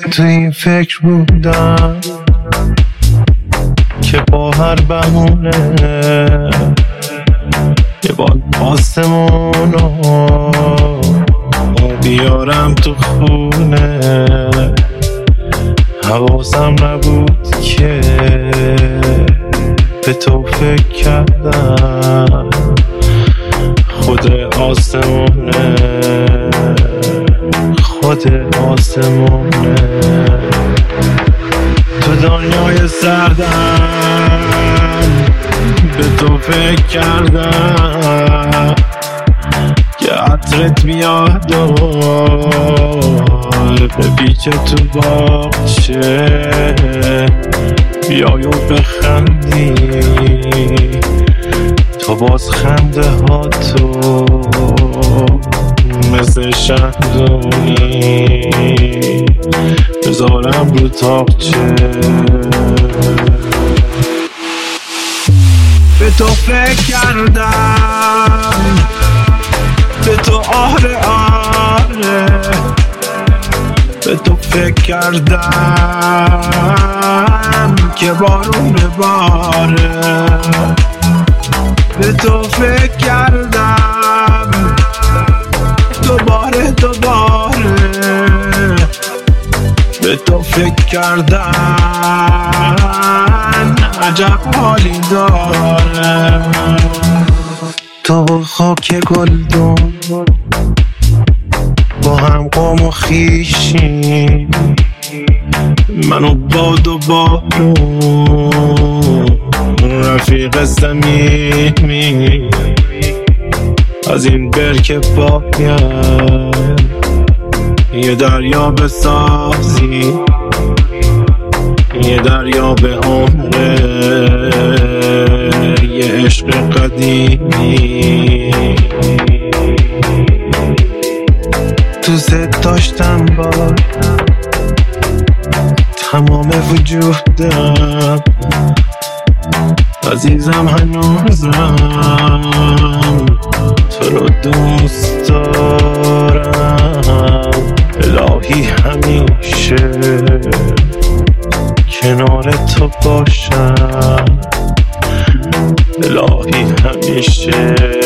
تو این فکر بودم که با هر بهونه یه باد آسمونو بیارم تو خونه. حواسم نبود که به تو فکر کردم خود آسمونه، خود آسمونه. تو دنیای سردم به تو فکر کردم که عطرت بیاد و بپیچه تو باغچه، بیای و بخندی تو باز خنده ها تو مثل شهدونی بذارم رو تاقچه. به تو فکر کردم، به تو آره آره، به تو فکر کردم که بارون بباره. به تو فکر کردم دوباره دوباره، به تو فکر کردم عجب حالی داره. تو خاک گلدون با هم قوم و خیشیم، منو باد و بارون رفیق صمیمی. از این برکه باید یه دریا بسازی، یه دریا به عمره، یه عشق قدیمی. دوست داشتم با تمام وجودم، عزیزم هنوزم تو رو دوست دارم. الهی همیشه کنار تو باشم، الهی همیشه